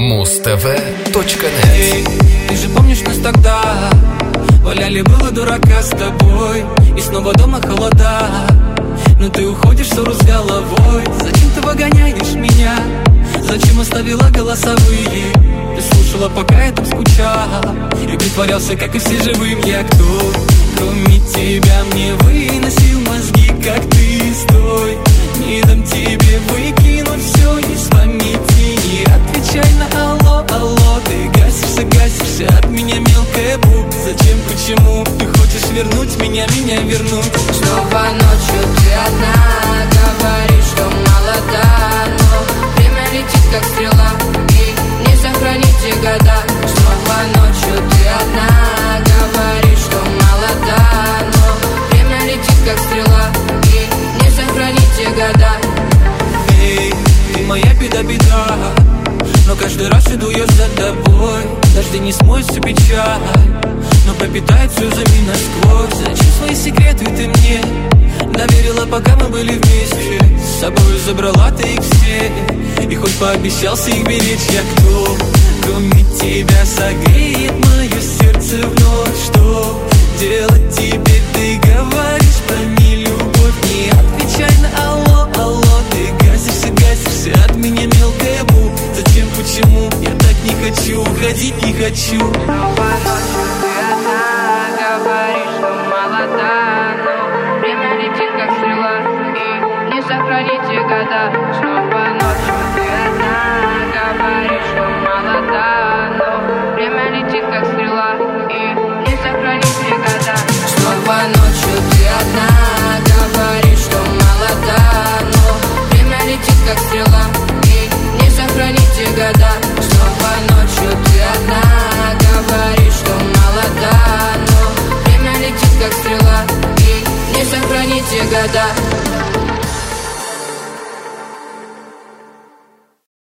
mustv.net. Ты же помнишь нас тогда? Валяли было дурака с тобой, и снова дома холода. Но ты уходишь в ссору с головой. Зачем ты выгоняешь меня? Зачем оставила голосовые? Ты слушала, пока я там скучала, и притворялся, как и все живым. Я кто? Кроме тебя мне выносил мозги, как ты. Стой, не дам тебе выкинуть все из памяти. Не отвечай на алло, алло. Ты гасишься от меня, мелкая буква. Зачем, почему ты хочешь вернуть меня вернуть? Снова ночью ты одна, говоришь, что молода, но время летит, как стрела, и не сохраните года. Снова ночью ты одна, говоришь, что молода, но время летит, как стрела, и не сохраните года. Эй, ты моя беда, но каждый раз иду я за тобой. Дожди не смоют всю печаль, но пропитает слезами насквозь. Зачем свои секреты ты мне доверила, пока мы были вместе? С собой забрала ты их все, и хоть пообещался их беречь. Я кто? Кроме тебя согреет мое сердце вновь. Что делать теперь? Ты говоришь про нелюбовь. Не отвечай на алло, алло. Ты гасишься от меня, мелкая бу. Зачем, почему? Я так не хочу, уходить не хочу. Снова ночью ты одна, говоришь, что молода, но время летит, как стрела, и не сохраните года. Снова ночью ты одна, говоришь, что молода, но время летит, как стрела, и не сохраните года. Снова ночью ты одна, говоришь, что молода, но время летит, как стрела, и не сохраните года. Снова ночью ты одна, говоришь, что молода, но время летит, как стрела, и не сохраните года.